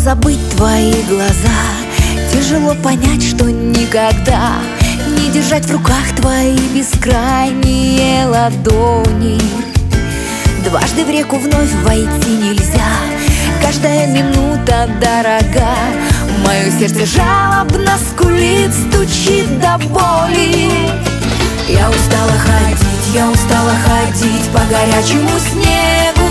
забыть твои глаза, тяжело понять, что никогда не держать в руках твои бескрайние ладони. Дважды в реку вновь войти нельзя, каждая минута дорога. Мое сердце жалобно скулит, стучит до боли. Я устала ходить по горячему снегу.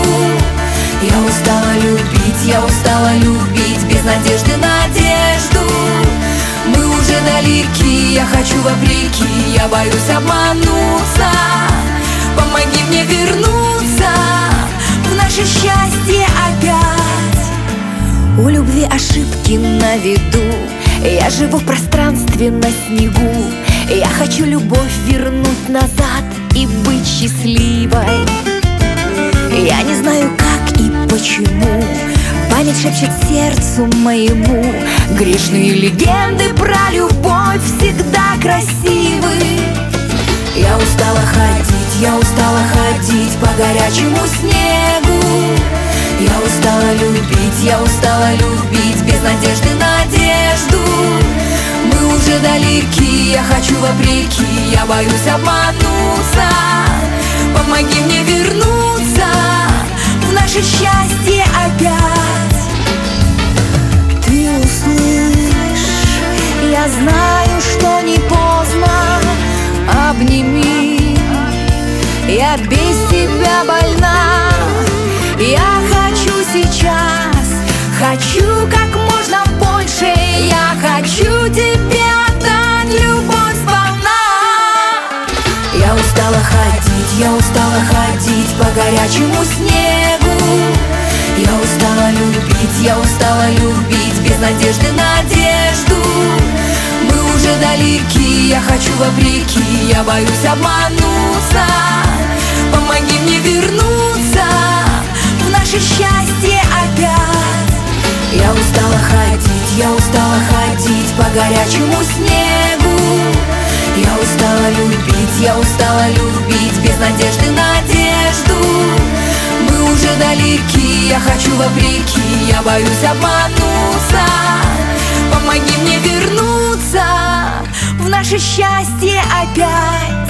Я устала любить без надежды надежду. Мы уже далеки, я хочу вопреки, я боюсь обмануться. Помоги мне вернуться в наше счастье опять. У любви ошибки на виду, я живу в пространстве на снегу. Я хочу любовь вернуть назад и быть счастливой. Я не знаю, как и почему, память шепчет сердцу моему. Грешные легенды про любовь всегда красивы. Я устала ходить по горячему снегу. Я устала любить без надежды надежду. Мы уже далеки, я хочу вопреки, я боюсь обмануться. Помоги мне вернуться в наше счастье опять. Ты услышь, я знаю, что не поздно. Обними, я без тебя больна. Я хочу сейчас, хочу как можно больше. Я хочу тебе отдать любовь сполна. Я устала ходить по горячему снегу. Я устала любить без надежды надежду. Мы уже далеки, я хочу вопреки, я боюсь обмануться. Помоги мне вернуться в наше счастье опять. Я устала ходить по горячему снегу. Я устала любить без надежды надежду. Мы уже далеки, я хочу вопреки, я боюсь обмануться. Помоги мне вернуться в наше счастье опять.